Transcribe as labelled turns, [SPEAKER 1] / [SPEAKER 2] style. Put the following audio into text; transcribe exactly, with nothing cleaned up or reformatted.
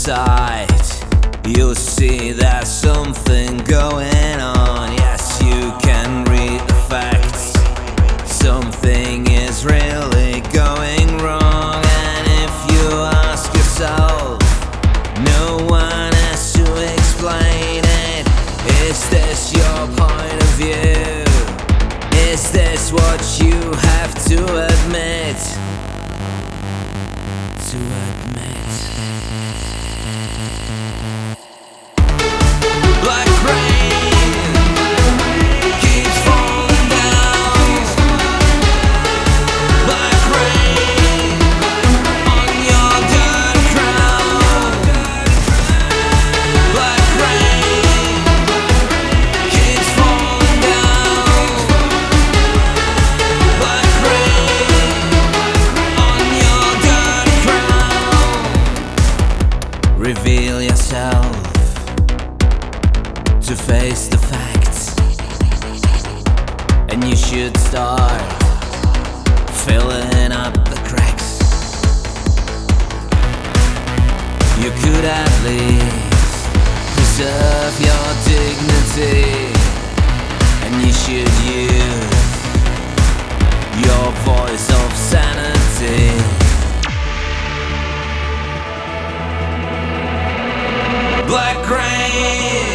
[SPEAKER 1] inside, you'll see there's something going on. Yes, you can read the facts. Something is really going wrong. And if you ask yourself, no one has to explain it. Is this your point of view? Is this what you have to admit? To admit. Black rain keeps falling down. Black rain on your dirt crown. Black rain keeps falling down. Black rain on your dirt crown. Reveal yourself to face the facts, and you should start filling up the cracks. You could at least preserve your dignity, and you should use your voice of sanity. Black rain